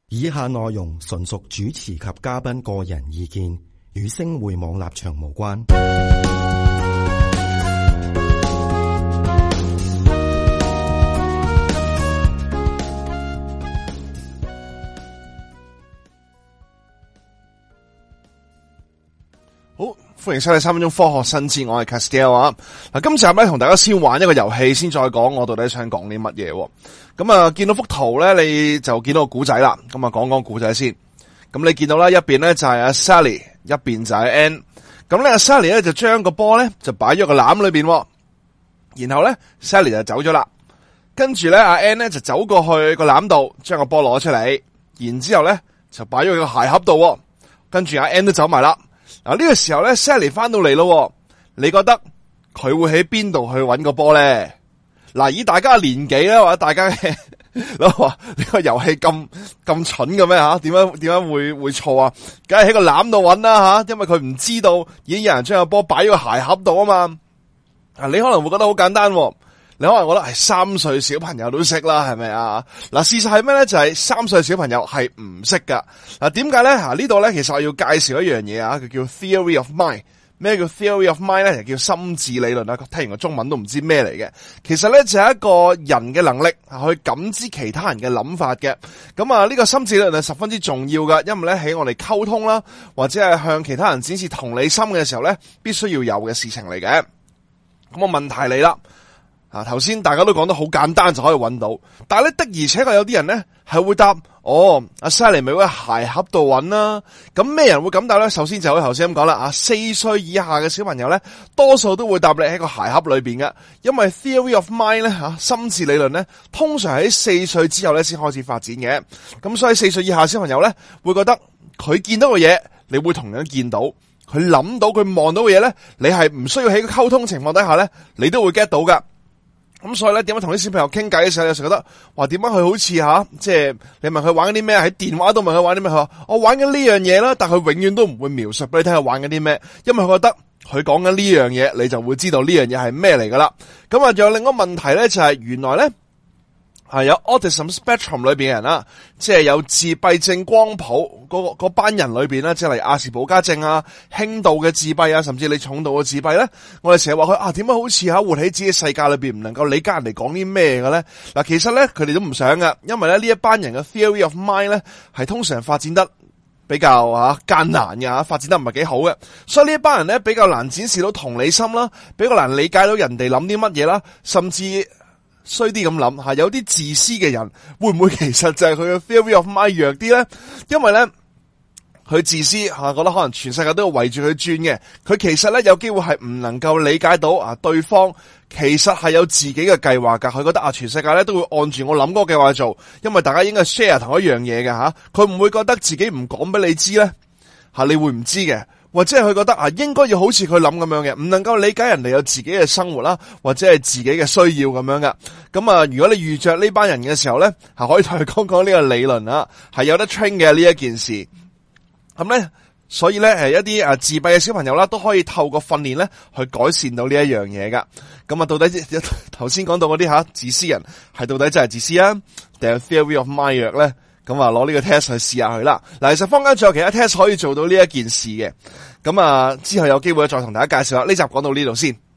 以下內容純屬主持及嘉賓個人意見，與星匯網立場無關。 好，歡迎收睇3分鐘科學新知，我係 Castiel 啊。嗱，今集咧同大家先玩一個遊戲，先再講我到底想講啲乜嘢。咁啊，見到幅圖咧，你就見到個古仔啦。咁啊，講講古仔先。咁你見到啦，一邊咧就係阿 Sally， 一邊就係 Ann。咁咧，阿 Sally 咧就將個波咧就擺咗個籃裏邊，然後咧 Sally 就走咗啦。跟住咧，阿 Ann 咧就走過去個籃度，將個波攞出嚟，然之後咧就擺咗個鞋盒度。跟住阿 Ann 都走埋啦。嗱，呢個時候咧 ，Sally 翻到嚟咯，你覺得佢會喺邊度去搵個波咧？嗱，以大家嘅年紀咧，或者大家嘅話呢個遊戲咁蠢嘅咩吓？點解會錯啊？梗係喺個籃度搵啦吓，因為佢唔知道已經有人將個波擺咗個鞋盒度啊嘛。你可能會覺得好簡單，你可能覺得係3歲小朋友都識啦，係咪啊？嗱，事實係咩咧？就係3歲小朋友係唔識噶。嗱，點解咧？呢度咧，其實我要介紹一樣嘢啊，佢叫 Theory of Mind。咩叫 Theory of Mind 咧？就叫心智理論啦。聽完個中文都唔知咩嚟嘅。其實咧就係一個人嘅能力去感知其他人嘅諗法嘅。咁啊，呢個心智理論係十分之重要噶，因為咧喺我哋溝通啦，或者係向其他人展示同理心嘅時候咧，必須要有嘅事情嚟嘅。咁個問題嚟啦。頭先大家都講得好簡單就可以揾到，但係咧的而且確有啲人咧係會答，阿 Sally 咪會喺鞋盒度揾啦。咁咩人會咁答咧？首先就好似頭先咁講啦，4歲以下嘅小朋友咧，多數都會答你喺個鞋盒裏邊嘅，因為 Theory of Mind 咧心智理論咧，通常喺4歲之後咧先開始發展嘅。咁所以4歲以下小朋友咧會覺得佢見到嘅嘢，你會同樣見到。佢諗到佢望到嘅嘢咧，你係唔需要喺個溝通情況底下咧，你都會 get 到噶。咁所以咧，點解同啲小朋友傾偈嘅時候，有時覺得，哇，點解佢好似即係你問佢玩緊啲咩，喺電話都問佢玩啲咩，佢話我玩緊呢樣嘢啦，但佢永遠都唔會描述俾你聽佢玩緊啲咩，因為佢覺得佢講緊呢樣嘢，你就會知道呢樣嘢係咩嚟噶啦。咁啊，仲有另一個問題咧，就係原來咧係有 Autism Spectrum 裏邊嘅人啦，即係有自閉症光譜嗰班人裏邊咧，即係例如亞氏保加症啊、輕度嘅自閉啊，甚至你重度嘅自閉咧，我哋成日話佢點解好似活喺自己世界裏邊唔能夠理解人哋講啲咩嘅咧？嗱，其實咧佢哋都唔想噶，因為咧呢一班人嘅 Theory of Mind 咧係通常發展得比較艱難嘅發展得唔係幾好嘅，所以呢一班人咧比較難展示到同理心啦，比較難理解到人哋諗啲乜嘢啦，甚至衰啲咁諗有啲自私嘅人會唔會其實就係佢嘅 Theory of Mind 弱啲咧？因為咧佢自私覺得可能全世界都要圍住佢轉嘅，佢其實咧有機會係唔能夠理解到對方其實係有自己嘅計劃噶，佢覺得全世界咧都會按住我諗嗰個計劃做，因為大家應該 share 同一樣嘢嘅佢唔會覺得自己唔講俾你知咧你會唔知嘅。或者係佢覺得應該要好似佢諗咁樣嘅，唔能夠理解人哋有自己嘅生活啦，或者係自己嘅需要咁樣噶。咁如果你遇着呢班人嘅時候咧，可以同佢講講呢個理論係有得 train 嘅呢一件事。咁咧，所以咧一啲自閉嘅小朋友啦，都可以透過訓練咧去改善到呢一樣嘢噶。咁到底頭先講到嗰啲自私人係到底真係自私啊，定係 Theory of Mind 弱咧？咁攞呢個 test 去試下佢啦。嗱，其實坊間仲有其他 test 可以做到呢一件事嘅。咁之後有機會再同大家介紹啦。呢集講到呢度先。